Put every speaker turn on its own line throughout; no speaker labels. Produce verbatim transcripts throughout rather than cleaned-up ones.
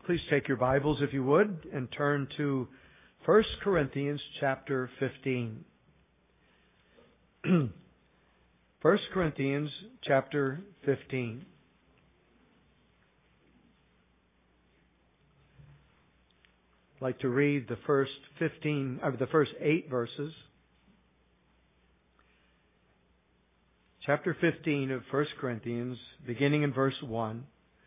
Please take your Bibles, if you would, and turn to First Corinthians chapter fifteen. First Corinthians chapter fifteen. I'd like to read the first fifteen, or the first eight verses. Chapter fifteen of First Corinthians, beginning in verse one.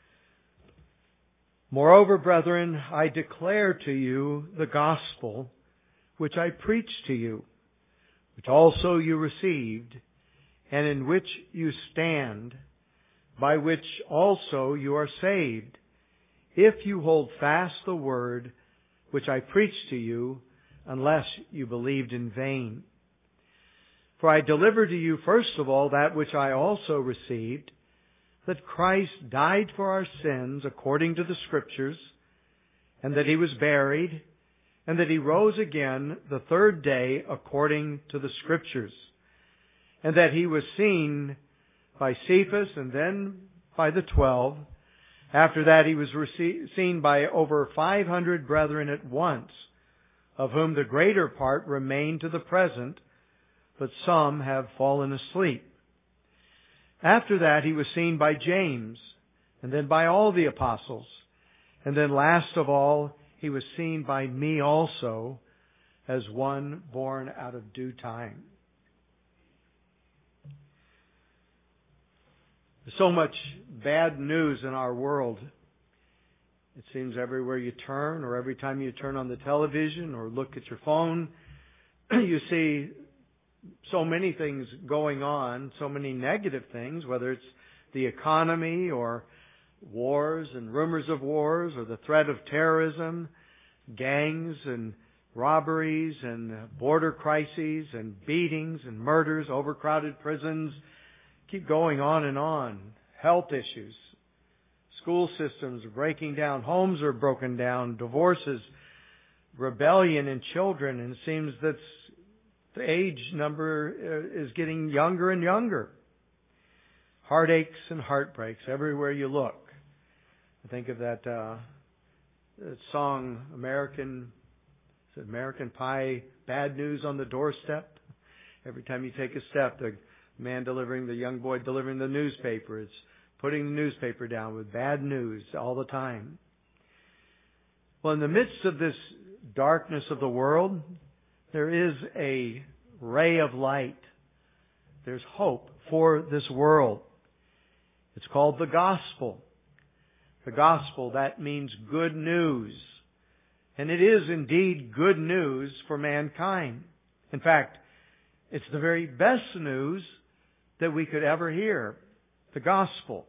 Moreover, brethren, I declare to you the gospel which I preached to you, which also you received, and in which you stand, by which also you are saved, if you hold fast the word which I preached to you, unless you believed in vain. For I delivered to you first of all that which I also received, that Christ died for our sins according to the Scriptures, and that He was buried, and that He rose again the third day according to the Scriptures, and that He was seen by Cephas and then by the twelve. After that He was rece- seen by over five hundred brethren at once, of whom the greater part remain to the present, but some have fallen asleep. After that He was seen by James, and then by all the apostles. And then last of all, He was seen by me also, as one born out of due time. There's so much bad news in our world. It seems everywhere you turn, or every time you turn on the television or look at your phone, you see so many things going on, so many negative things, whether it's the economy or wars and rumors of wars or the threat of terrorism, gangs and robberies and border crises and beatings and murders, overcrowded prisons. Keep going on and on. Health issues. School systems are breaking down. Homes are broken down. Divorces. Rebellion in children. And it seems that the age number is getting younger and younger. Heartaches and heartbreaks everywhere you look. I think of that, uh, that song, American, is it American Pie, Bad News on the Doorstep. Every time you take a step, the man delivering, the young boy delivering the newspaper, it's putting the newspaper down with bad news all the time. Well, in the midst of this darkness of the world, there is a ray of light. There's hope for this world. It's called the gospel. The gospel, that means good news. And it is indeed good news for mankind. In fact, it's the very best news that we could ever hear. The gospel.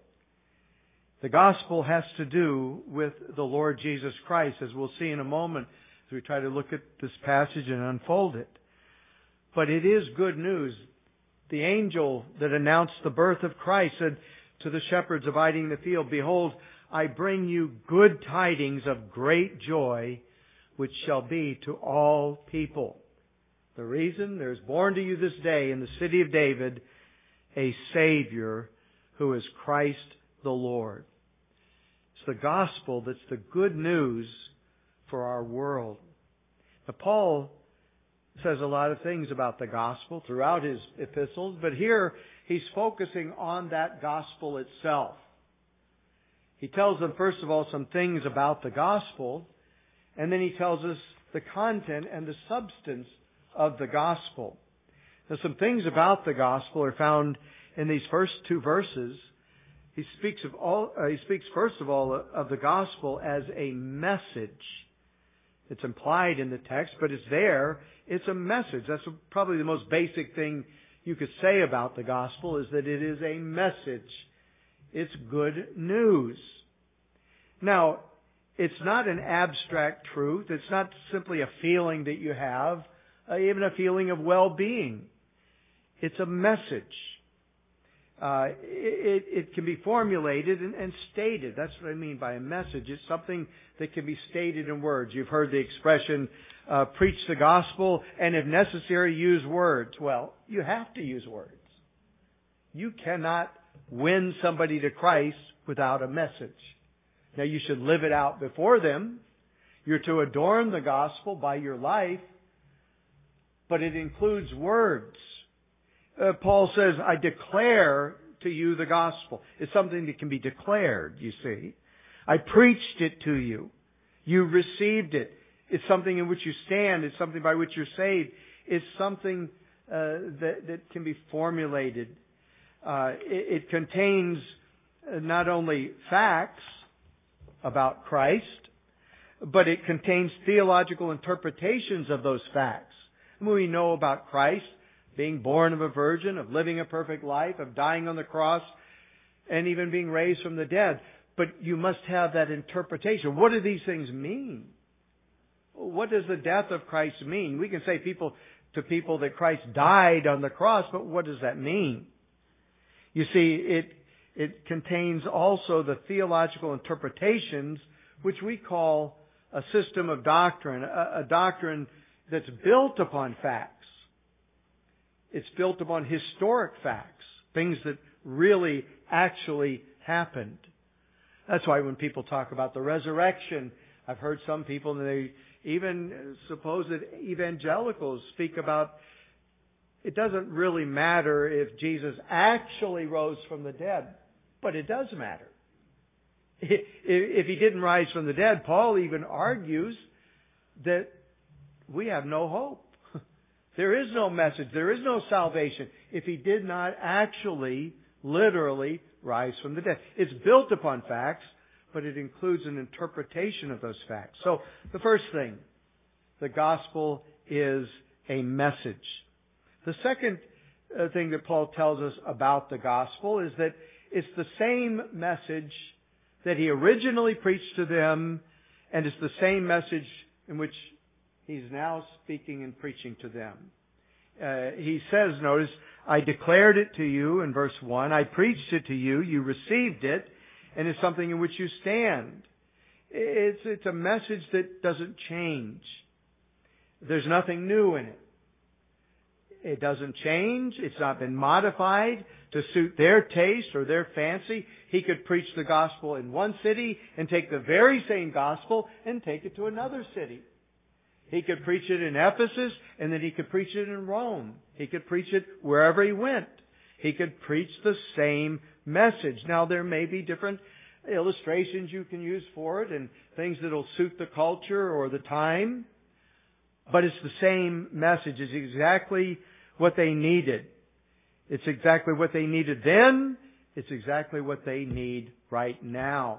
The gospel has to do with the Lord Jesus Christ, as we'll see in a moment as we try to look at this passage and unfold it. But it is good news. The angel that announced the birth of Christ said to the shepherds abiding in the field, "Behold, I bring you good tidings of great joy, which shall be to all people." The reason? There's born to you this day in the city of David a Savior who is Christ the Lord. It's the gospel that's the good news for our world. Now, Paul says a lot of things about the gospel throughout his epistles, but here he's focusing on that gospel itself. He tells them, first of all, some things about the gospel, and then he tells us the content and the substance of the gospel. Now, some things about the gospel are found in these first two verses. He speaks of all. Uh, he speaks first of all of the gospel as a message. It's implied in the text, but it's there. It's a message. That's probably the most basic thing you could say about the gospel, is that it is a message. It's good news. Now, it's not an abstract truth. It's not simply a feeling that you have, uh, even a feeling of well-being. It's a message. Uh, it, it can be formulated and, and stated. That's what I mean by a message. It's something that can be stated in words. You've heard the expression, uh, preach the gospel, and if necessary, use words. Well, you have to use words. You cannot win somebody to Christ without a message. Now you should live it out before them. You're to adorn the gospel by your life, but it includes words. Uh, Paul says, I declare to you the gospel. It's something that can be declared, you see. I preached it to you. You received it. It's something in which you stand. It's something by which you're saved. It's something uh, that, that can be formulated. Uh, it, it contains not only facts about Christ, but it contains theological interpretations of those facts. We know about Christ being born of a virgin, of living a perfect life, of dying on the cross, and even being raised from the dead. But you must have that interpretation. What do these things mean? What does the death of Christ mean? We can say people to people that Christ died on the cross, but what does that mean? You see, it it contains also the theological interpretations, which we call a system of doctrine, a, a doctrine that's built upon facts. It's built upon historic facts, things that really actually happened. That's why when people talk about the resurrection, I've heard some people, and they even supposed evangelicals speak about it doesn't really matter if Jesus actually rose from the dead, but it does matter. If he didn't rise from the dead, Paul even argues that we have no hope. There is no message. There is no salvation if he did not actually, literally rise from the dead. It's built upon facts, but it includes an interpretation of those facts. So the first thing, the gospel is a message. The second uh, thing that Paul tells us about the gospel is that it's the same message that he originally preached to them, and it's the same message in which he's now speaking and preaching to them. Uh, he says, notice, I declared it to you in verse one. I preached it to you. You received it. And it's something in which you stand. It's, it's a message that doesn't change. There's nothing new in it. It doesn't change. It's not been modified to suit their taste or their fancy. He could preach the gospel in one city and take the very same gospel and take it to another city. He could preach it in Ephesus and then he could preach it in Rome. He could preach it wherever he went. He could preach the same message. Now there may be different illustrations you can use for it and things that will suit the culture or the time. But it's the same message. It's exactly what they needed. It's exactly what they needed then. It's exactly what they need right now.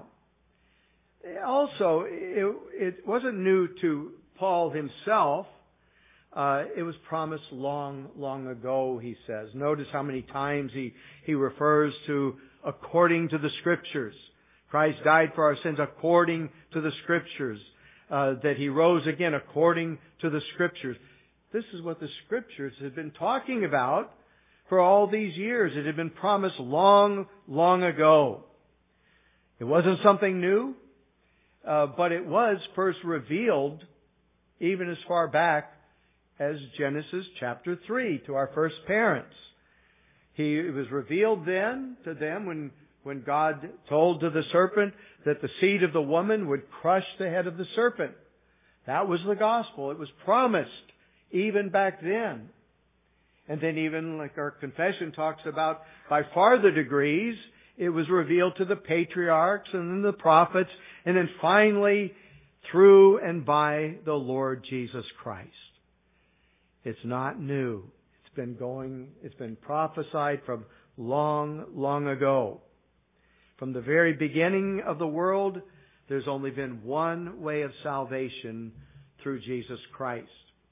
Also, it, it wasn't new to Paul himself. Uh, it was promised long, long ago, he says. Notice how many times he, he refers to according to the Scriptures. Christ died for our sins according to the Scriptures. Uh, that he rose again according to the Scriptures. This is what the Scriptures had been talking about for all these years. It had been promised long, long ago. It wasn't something new, uh, but it was first revealed even as far back as Genesis chapter three to our first parents. He, it was revealed then to them when, when God told to the serpent that the seed of the woman would crush the head of the serpent. That was the gospel. It was promised even back then. And then even like our confession talks about, by farther degrees, it was revealed to the patriarchs and then the prophets, and then finally through and by the Lord Jesus Christ. It's not new. It's been going, it's been prophesied from long, long ago. From the very beginning of the world, there's only been one way of salvation through Jesus Christ.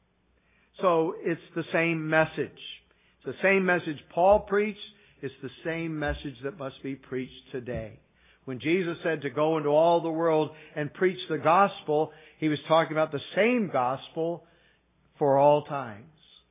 So it's the same message. It's the same message Paul preached. It's the same message that must be preached today. When Jesus said to go into all the world and preach the gospel, He was talking about the same gospel for all times.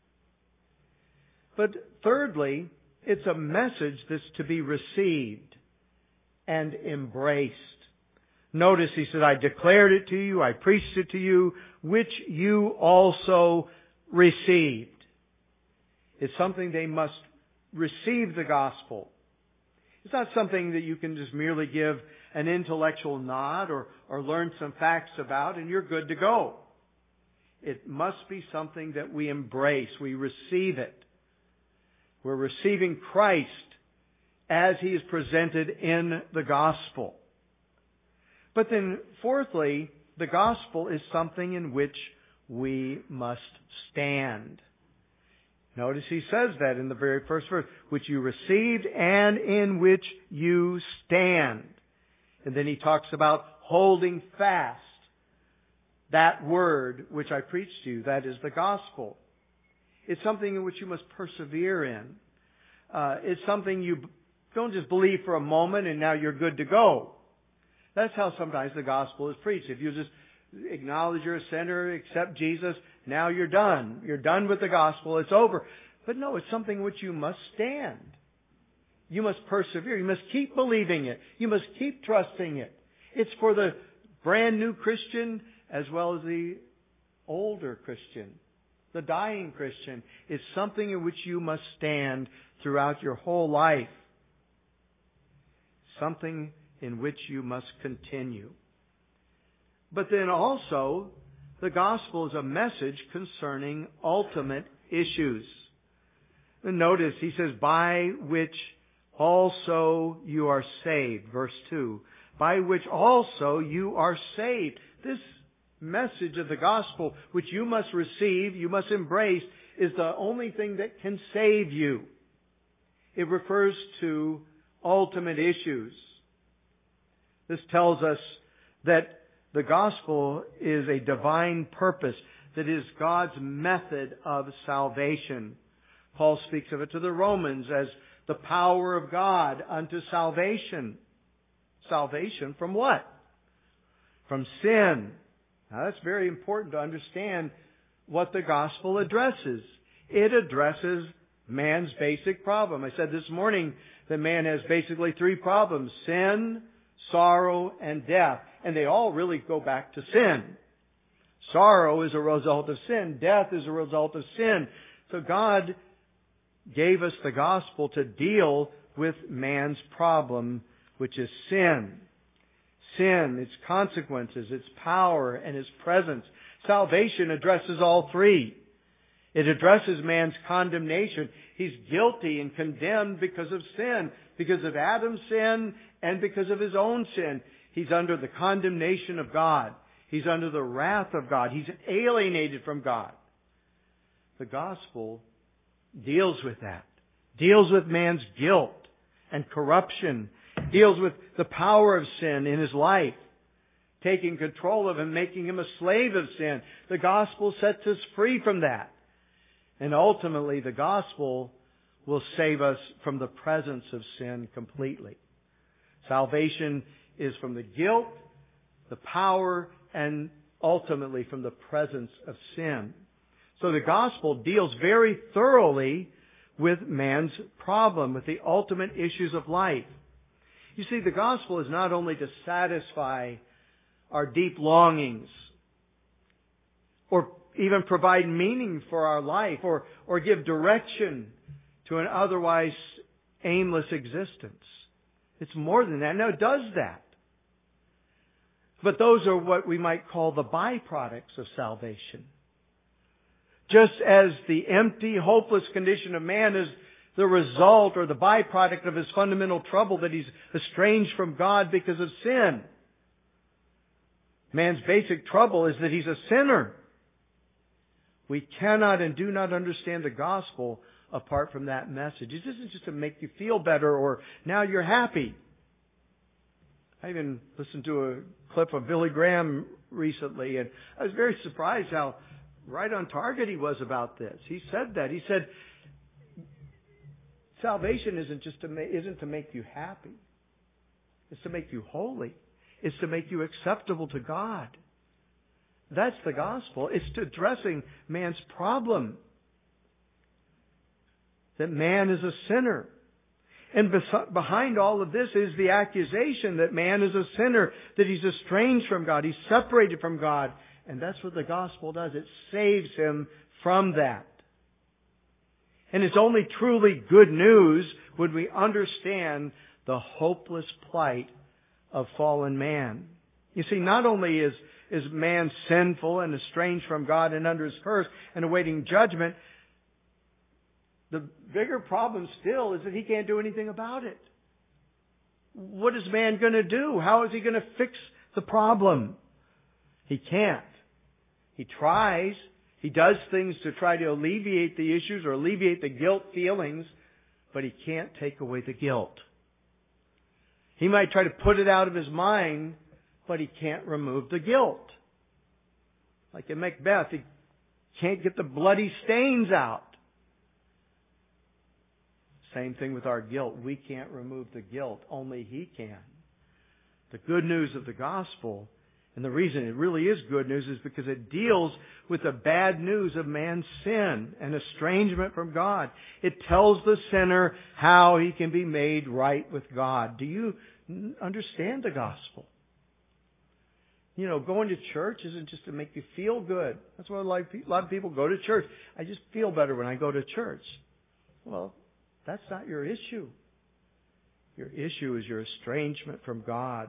But thirdly, it's a message that's to be received and embraced. Notice he said, I declared it to you, I preached it to you, which you also received. It's something they must receive the gospel. It's not something that you can just merely give an intellectual nod or, or learn some facts about, and you're good to go. It must be something that we embrace. We receive it. We're receiving Christ as He is presented in the gospel. But then, fourthly, the gospel is something in which we must stand. Notice he says that in the very first verse, which you received and in which you stand. And then he talks about holding fast that word which I preached to you. That is the gospel. It's something in which you must persevere in. Uh, it's something you don't just believe for a moment and now you're good to go. That's how sometimes the gospel is preached. If you just acknowledge you're a sinner, accept Jesus, now you're done. You're done with the gospel. It's over. But no, it's something which you must stand. You must persevere. You must keep believing it. You must keep trusting it. It's for the brand new Christian as well as the older Christian, the dying Christian. It's something in which you must stand throughout your whole life. Something in which you must continue. But then also, the gospel is a message concerning ultimate issues. And notice, he says, by which also you are saved. Verse two. By which also you are saved. This message of the gospel, which you must receive, you must embrace, is the only thing that can save you. It refers to ultimate issues. This tells us that the gospel is a divine purpose, that is God's method of salvation. Paul speaks of it to the Romans as the power of God unto salvation. Salvation from what? From sin. Now that's very important to understand what the gospel addresses. It addresses man's basic problem. I said this morning that man has basically three problems: sin, sorrow, and death. And they all really go back to sin. Sorrow is a result of sin. Death is a result of sin. So God gave us the gospel to deal with man's problem, which is sin. Sin, its consequences, its power, and its presence. Salvation addresses all three. It addresses man's condemnation. He's guilty and condemned because of sin, because of Adam's sin and because of his own sin. He's under the condemnation of God. He's under the wrath of God. He's alienated from God. The gospel deals with that. Deals with man's guilt and corruption. Deals with the power of sin in his life. Taking control of him, making him a slave of sin. The gospel sets us free from that. And ultimately, the gospel will save us from the presence of sin completely. Salvation is from the guilt, the power, and ultimately from the presence of sin. So the gospel deals very thoroughly with man's problem, with the ultimate issues of life. You see, the gospel is not only to satisfy our deep longings, or even provide meaning for our life, or, or give direction to an otherwise aimless existence. It's more than that. No, it does that. But those are what we might call the byproducts of salvation. Just as the empty, hopeless condition of man is the result or the byproduct of his fundamental trouble, that he's estranged from God because of sin. Man's basic trouble is that he's a sinner. We cannot and do not understand the gospel apart from that message. It isn't just to make you feel better or now you're happy. I even listened to a clip of Billy Graham recently, and I was very surprised how right on target he was about this. He said that. He said, salvation isn't just to ma- isn't to make you happy. It's to make you holy. It's to make you acceptable to God. That's the gospel. It's to addressing man's problem. That man is a sinner. And bes- behind all of this is the accusation that man is a sinner, that he's estranged from God, he's separated from God. And that's what the gospel does. It saves him from that. And it's only truly good news when we understand the hopeless plight of fallen man. You see, not only is, is man sinful and estranged from God and under His curse and awaiting judgment, the bigger problem still is that he can't do anything about it. What is man going to do? How is he going to fix the problem? He can't. He tries. He does things to try to alleviate the issues or alleviate the guilt feelings, but he can't take away the guilt. He might try to put it out of his mind, but he can't remove the guilt. Like in Macbeth, he can't get the bloody stains out. Same thing with our guilt. We can't remove the guilt. Only He can. The good news of the gospel, and the reason it really is good news, is because it deals with the bad news of man's sin and estrangement from God. It tells the sinner how he can be made right with God. Do you understand the gospel? You know, going to church isn't just to make you feel good. That's why a lot of people go to church. I just feel better when I go to church. Well, that's not your issue. Your issue is your estrangement from God.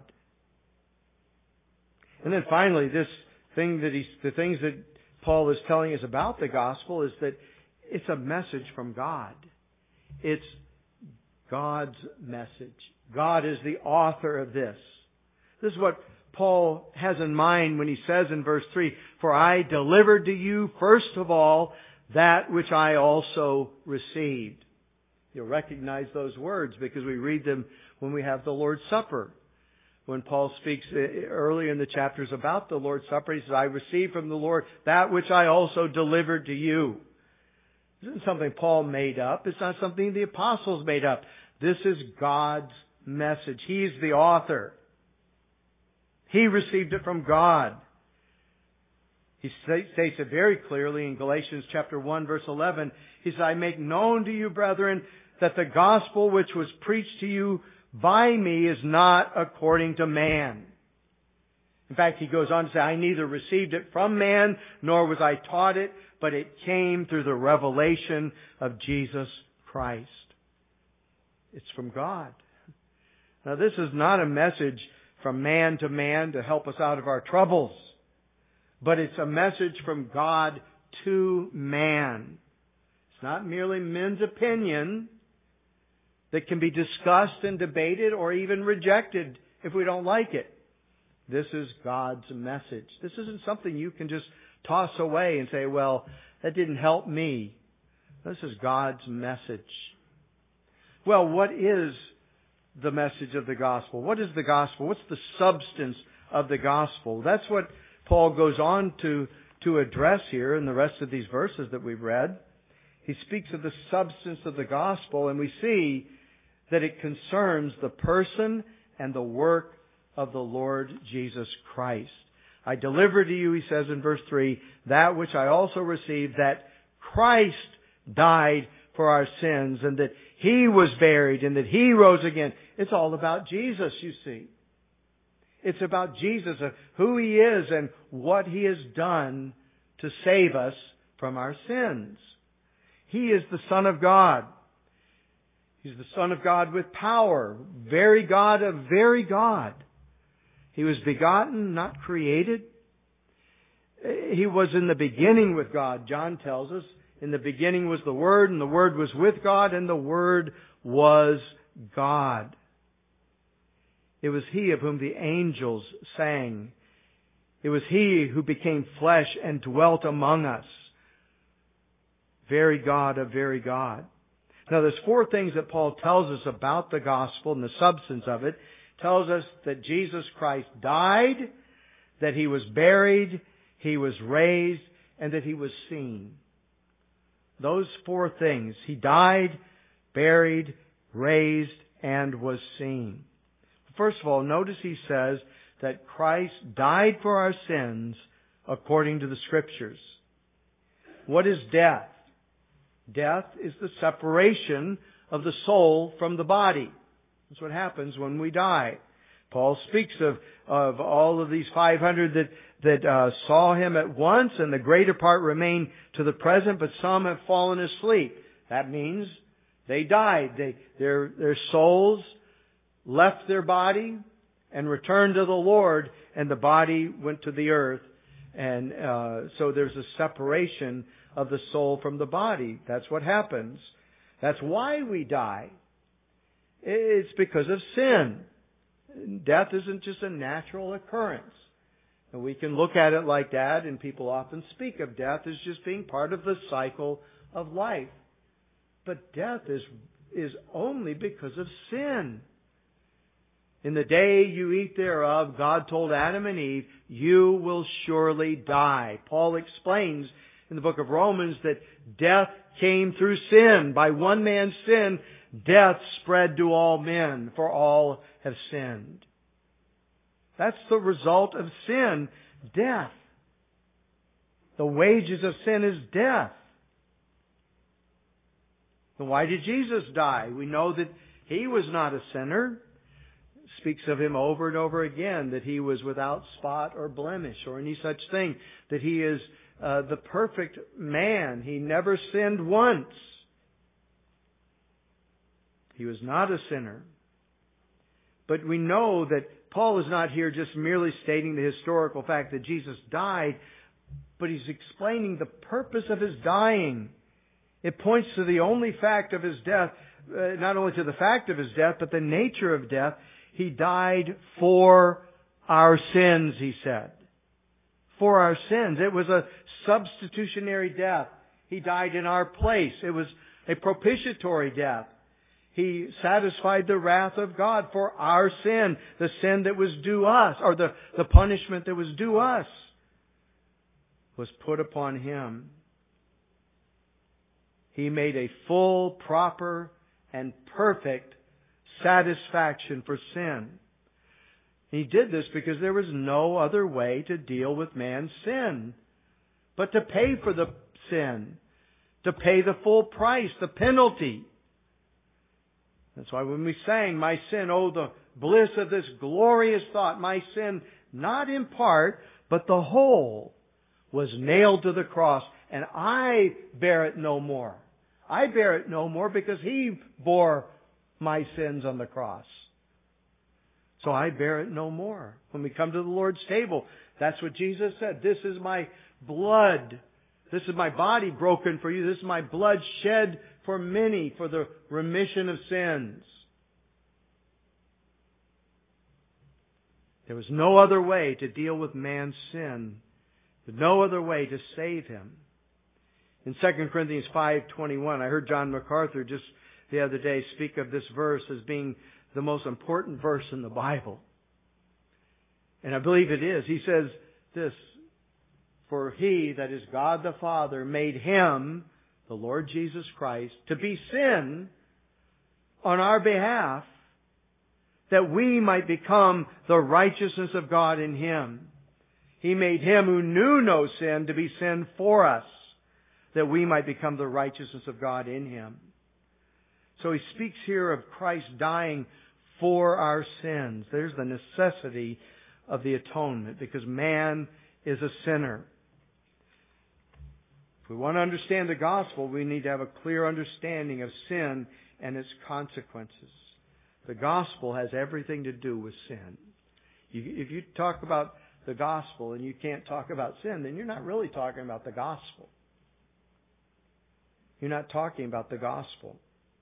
And then finally, this thing that he's, the things that Paul is telling us about the gospel is that it's a message from God. It's God's message. God is the author of this. This is what Paul has in mind when he says in verse three, "For I delivered to you first of all that which I also received." You'll recognize those words because we read them when we have the Lord's Supper. When Paul speaks earlier in the chapters about the Lord's Supper, he says, "I received from the Lord that which I also delivered to you." This isn't something Paul made up. It's not something the apostles made up. This is God's message. He's the author. He received it from God. He states it very clearly in Galatians chapter one, verse eleven. He says, "I make known to you, brethren, that the gospel which was preached to you by me is not according to man." In fact, he goes on to say, "I neither received it from man, nor was I taught it, but it came through the revelation of Jesus Christ." It's from God. Now, this is not a message from man to man to help us out of our troubles, but it's a message from God to man. It's not merely men's opinion that can be discussed and debated or even rejected if we don't like it. This is God's message. This isn't something you can just toss away and say, "Well, that didn't help me." This is God's message. Well, what is the message of the gospel? What is the gospel? What's the substance of the gospel? That's what Paul goes on to, to address here in the rest of these verses that we've read. He speaks of the substance of the gospel, and we see that it concerns the person and the work of the Lord Jesus Christ. "I delivered to you," he says in verse three, "that which I also received, that Christ died for our sins, and that He was buried, and that He rose again." It's all about Jesus, you see. It's about Jesus, who He is and what He has done to save us from our sins. He is the Son of God. He's the Son of God with power. Very God of very God. He was begotten, not created. He was in the beginning with God, John tells us. In the beginning was the Word, and the Word was with God, and the Word was God. It was He of whom the angels sang. It was He who became flesh and dwelt among us. Very God of very God. Now, there's four things that Paul tells us about the gospel and the substance of it. It tells us that Jesus Christ died, that He was buried, He was raised, and that He was seen. Those four things. He died, buried, raised, and was seen. First of all, notice he says that Christ died for our sins according to the Scriptures. What is death? Death is the separation of the soul from the body. That's what happens when we die. Paul speaks of, of all of these five hundred that, that uh, saw Him at once, and the greater part remain to the present, but some have fallen asleep. That means they died. They, their, their souls left their body and returned to the Lord, and the body went to the earth. And uh, so there's a separation of the soul from the body. That's what happens. That's why we die. It's because of sin. Death isn't just a natural occurrence. And we can look at it like that, and people often speak of death as just being part of the cycle of life. But death is, is only because of sin. In the day you eat thereof, God told Adam and Eve, you will surely die. Paul explains in the book of Romans that death came through sin. By one man's sin, death spread to all men, for all have sinned. That's the result of sin, death. The wages of sin is death. And why did Jesus die? We know that He was not a sinner. It speaks of Him over and over again, that He was without spot or blemish or any such thing, that He is uh, the perfect man. He never sinned once. He was not a sinner. But we know that Paul is not here just merely stating the historical fact that Jesus died, but he's explaining the purpose of His dying. It points to the only fact of His death, uh, not only to the fact of His death, but the nature of death. He died for our sins, he said. For our sins. It was a substitutionary death. He died in our place. It was a propitiatory death. He satisfied the wrath of God for our sin, the sin that was due us, or the, the punishment that was due us, was put upon Him. He made a full, proper, and perfect satisfaction for sin. He did this because there was no other way to deal with man's sin but to pay for the sin, to pay the full price, the penalty. That's why when we sang, my sin, oh, the bliss of this glorious thought, my sin, not in part, but the whole, was nailed to the cross, and I bear it no more. I bear it no more because He bore my sins on the cross. So I bear it no more. When we come to the Lord's table, that's what Jesus said. This is my blood. This is my body broken for you. This is my blood shed for many for the remission of sins. There was no other way to deal with man's sin. No other way to save him. In Second Corinthians five twenty-one, I heard John MacArthur just the other day speak of this verse as being the most important verse in the Bible. And I believe it is. He says this, for He, that is God the Father, made Him, the Lord Jesus Christ, to be sin on our behalf, that we might become the righteousness of God in Him. He made Him who knew no sin to be sin for us, that we might become the righteousness of God in Him. So he speaks here of Christ dying for our sins. There's the necessity of the atonement, because man is a sinner. If we want to understand the gospel, we need to have a clear understanding of sin and its consequences. The gospel has everything to do with sin. If you talk about the gospel and you can't talk about sin, then you're not really talking about the gospel. You're not talking about the gospel.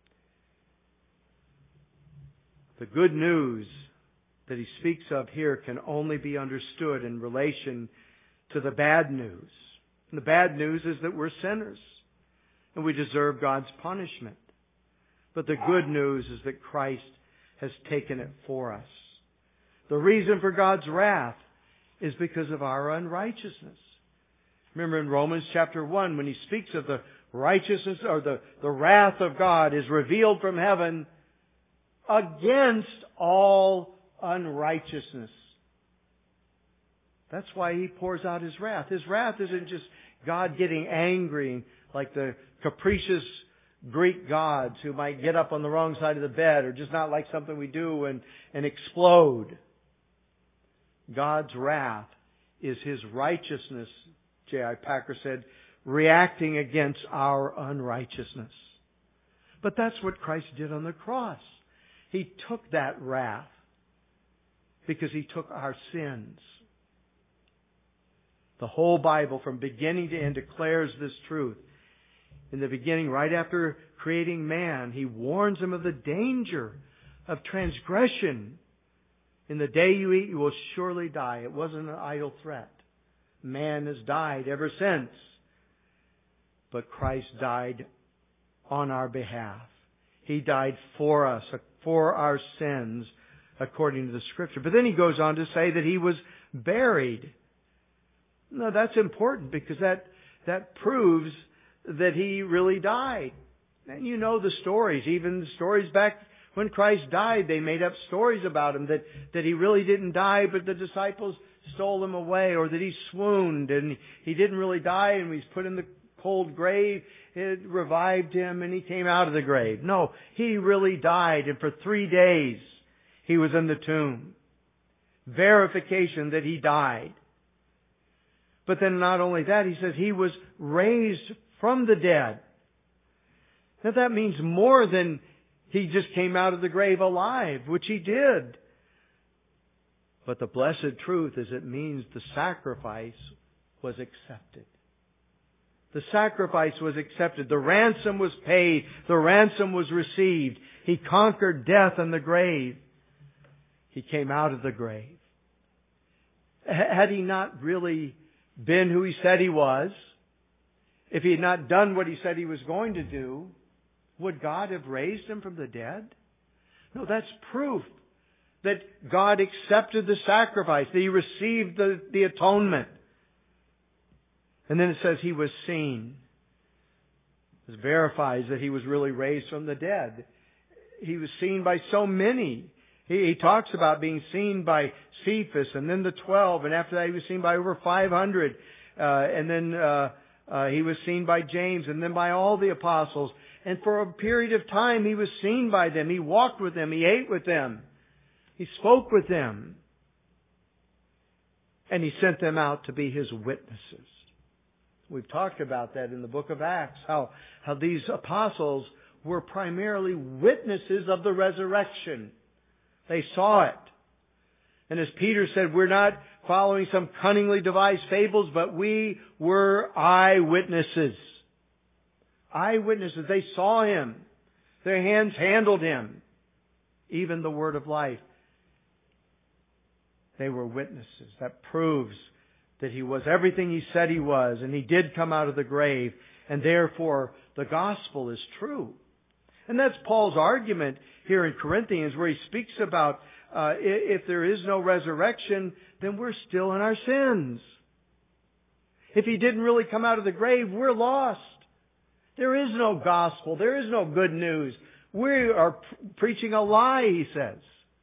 The good news that he speaks of here can only be understood in relation to the bad news. And the bad news is that we're sinners and we deserve God's punishment. But the good news is that Christ has taken it for us. The reason for God's wrath is because of our unrighteousness. Remember in Romans chapter one, when he speaks of the righteousness or the, the wrath of God is revealed from heaven against all unrighteousness. That's why He pours out His wrath. His wrath isn't just God getting angry like the capricious Greek gods who might get up on the wrong side of the bed or just not like something we do and, and explode. God's wrath is His righteousness, J I Packer said, reacting against our unrighteousness. But that's what Christ did on the cross. He took that wrath. because He took our sins. The whole Bible from beginning to end declares this truth. In the beginning, right after creating man, He warns him of the danger of transgression. In the day you eat, you will surely die. It wasn't an idle threat. Man has died ever since. But Christ died on our behalf. He died for us, for our sins, according to the Scripture. But then He goes on to say that He was buried. No, that's important because that, that proves that He really died. And you know the stories, even the stories back when Christ died, they made up stories about Him that, that He really didn't die, but the disciples stole Him away, or that He swooned and He didn't really die and He was put in the cold grave. It revived Him and He came out of the grave. No, He really died, and for three days He was in the tomb. Verification that He died. But then not only that, He says He was raised from the dead. Now that means more than He just came out of the grave alive, which He did. But the blessed truth is it means the sacrifice was accepted. The sacrifice was accepted. The ransom was paid. The ransom was received. He conquered death and the grave. He came out of the grave. Had He not really been who He said He was, if He had not done what He said He was going to do, would God have raised Him from the dead? No, that's proof that God accepted the sacrifice, that He received the, the atonement. And then it says He was seen. This verifies that He was really raised from the dead. He was seen by so many. He, he talks about being seen by Cephas and then the twelve, and after that He was seen by over five hundred. Uh, and then uh, uh, He was seen by James and then by all the apostles. And for a period of time He was seen by them. He walked with them. He ate with them. He spoke with them. And He sent them out to be His witnesses. We've talked about that in the book of Acts, how, how these apostles were primarily witnesses of the resurrection. They saw it. And as Peter said, we're not following some cunningly devised fables, but we were eyewitnesses. Eyewitnesses. They saw Him. Their hands handled Him. Even the word of life. They were witnesses. That proves that He was everything He said He was, and He did come out of the grave, and therefore the gospel is true. And that's Paul's argument here in Corinthians, where he speaks about uh, if there is no resurrection, then we're still in our sins. If He didn't really come out of the grave, we're lost. There is no gospel. There is no good news. We are p- preaching a lie, he says.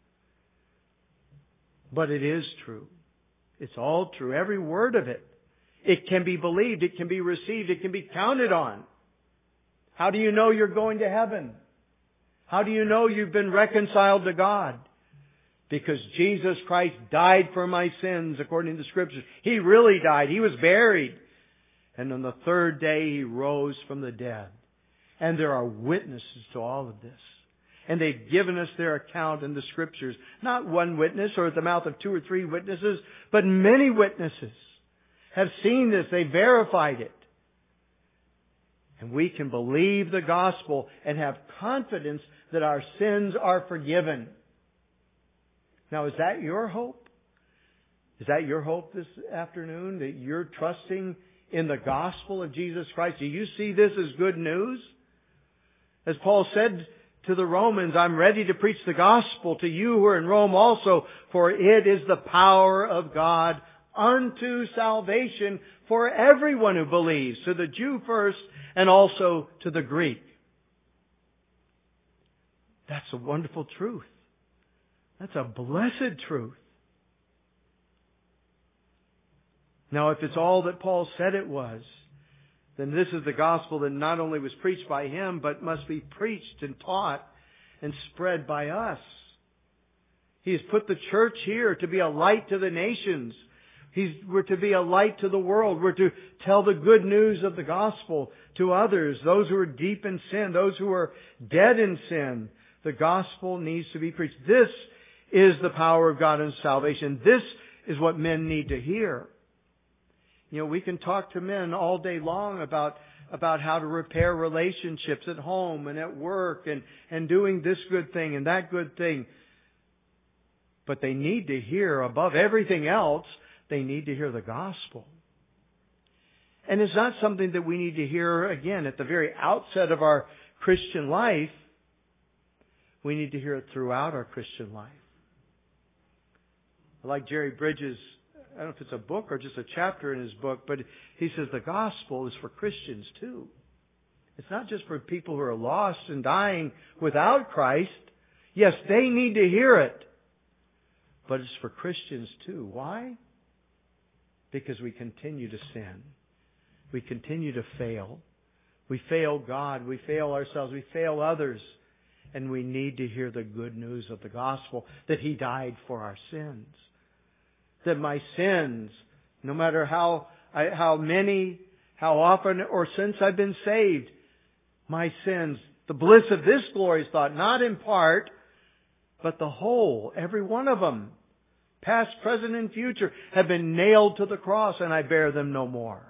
But it is true. It's all true. Every word of it. It can be believed. It can be received. It can be counted on. How do you know you're going to heaven? How do you know you've been reconciled to God? Because Jesus Christ died for my sins according to the Scriptures. He really died. He was buried. And on the third day He rose from the dead. And there are witnesses to all of this. And they've given us their account in the Scriptures. Not one witness or at the mouth of two or three witnesses, but many witnesses have seen this. They verified it. And we can believe the gospel and have confidence that our sins are forgiven. Now, is that your hope? Is that your hope this afternoon? That you're trusting in the gospel of Jesus Christ? Do you see this as good news? As Paul said to the Romans, I'm ready to preach the gospel to you who are in Rome also, for it is the power of God unto salvation for everyone who believes, to the Jew first and also to the Greek. That's a wonderful truth. That's a blessed truth. Now, if it's all that Paul said it was, then this is the gospel that not only was preached by him, but must be preached and taught and spread by us. He has put the church here to be a light to the nations. He's, we're to be a light to the world. We're to tell the good news of the gospel to others, those who are deep in sin, those who are dead in sin. The gospel needs to be preached. This is the power of God in salvation. This is what men need to hear. You know, we can talk to men all day long about about how to repair relationships at home and at work and, and doing this good thing and that good thing. But they need to hear, above everything else, they need to hear the gospel. And it's not something that we need to hear, again, at the very outset of our Christian life. We need to hear it throughout our Christian life. Like Jerry Bridges, I don't know if it's a book or just a chapter in his book, but he says the gospel is for Christians too. It's not just for people who are lost and dying without Christ. Yes, they need to hear it. But it's for Christians too. Why? Because we continue to sin. We continue to fail. We fail God. We fail ourselves. We fail others. And we need to hear the good news of the gospel, that He died for our sins. That my sins, no matter how I, how many, how often or since I've been saved, my sins, the bliss of this glorious thought, not in part, but the whole, every one of them, past, present, and future, have been nailed to the cross, and I bear them no more.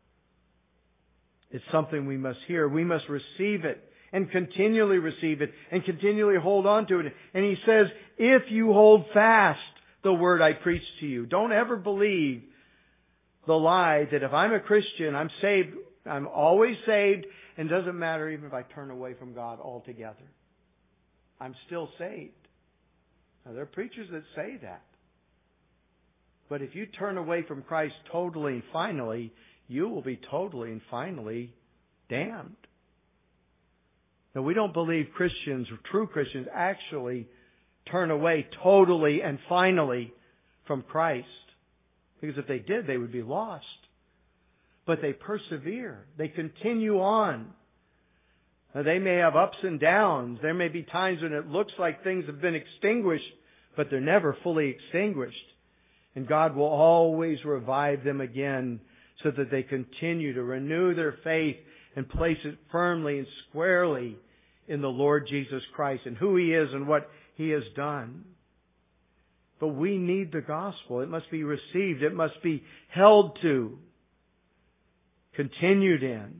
It's something we must hear. We must receive it and continually receive it and continually hold on to it. And He says, if you hold fast the word I preach to you, don't ever believe the lie that if I'm a Christian, I'm saved, I'm always saved, and it doesn't matter even if I turn away from God altogether. I'm still saved. Now, there are preachers that say that. But if you turn away from Christ totally and finally, you will be totally and finally damned. Now, we don't believe Christians, or true Christians, actually turn away totally and finally from Christ. Because if they did, they would be lost. But they persevere. They continue on. Now, they may have ups and downs. There may be times when it looks like things have been extinguished, but they're never fully extinguished. And God will always revive them again so that they continue to renew their faith and place it firmly and squarely in the Lord Jesus Christ and who He is and what He has done. But we need the gospel. It must be received. It must be held to, continued in.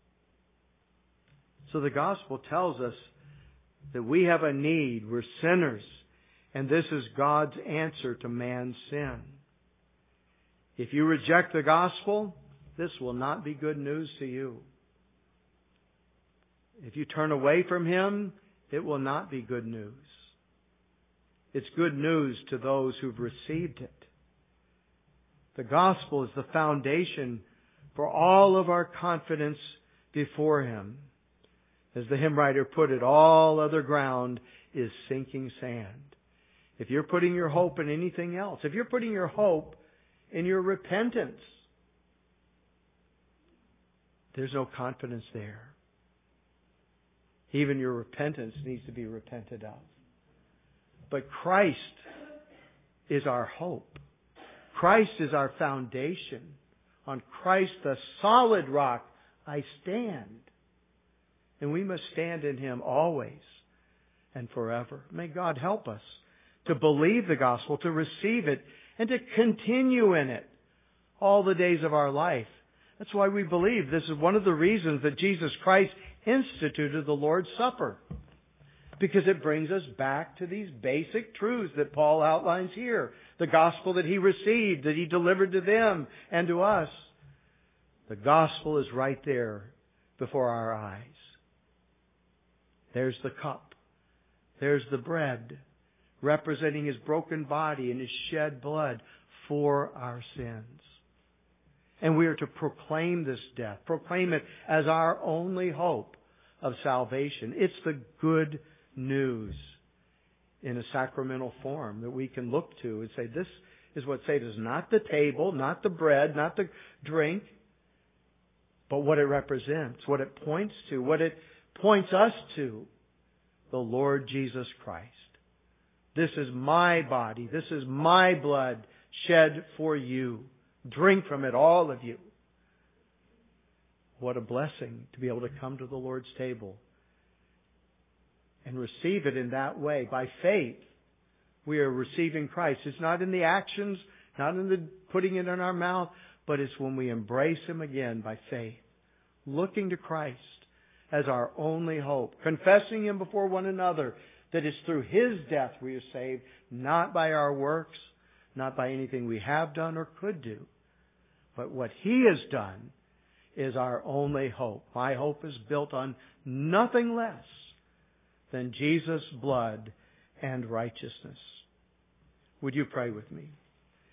So the gospel tells us that we have a need. We're sinners. And this is God's answer to man's sin. If you reject the gospel, this will not be good news to you. If you turn away from Him, it will not be good news. It's good news to those who've received it. The gospel is the foundation for all of our confidence before Him. As the hymn writer put it, all other ground is sinking sand. If you're putting your hope in anything else, if you're putting your hope in your repentance, there's no confidence there. Even your repentance needs to be repented of. But Christ is our hope. Christ is our foundation. On Christ, the solid rock, I stand. And we must stand in Him always and forever. May God help us to believe the gospel, to receive it, and to continue in it all the days of our life. That's why we believe. This is one of the reasons that Jesus Christ instituted the Lord's Supper. Because it brings us back to these basic truths that Paul outlines here. The gospel that he received, that he delivered to them and to us. The gospel is right there before our eyes. There's the cup. There's the bread, representing His broken body and His shed blood for our sins. And we are to proclaim this death, proclaim it as our only hope of salvation. It's the good news in a sacramental form that we can look to and say, this is what saves us. Not the table, not the bread, not the drink, but what it represents, what it points to, what it points us to, the Lord Jesus Christ. This is my body. This is my blood shed for you. Drink from it, all of you. What a blessing to be able to come to the Lord's table and receive it in that way, by faith, we are receiving Christ. It's not in the actions, not in the putting it in our mouth, but it's when we embrace Him again by faith, looking to Christ as our only hope, confessing Him before one another that it's through His death we are saved, not by our works, not by anything we have done or could do, but what He has done is our only hope. My hope is built on nothing less than Jesus' blood and righteousness. Would you pray with me?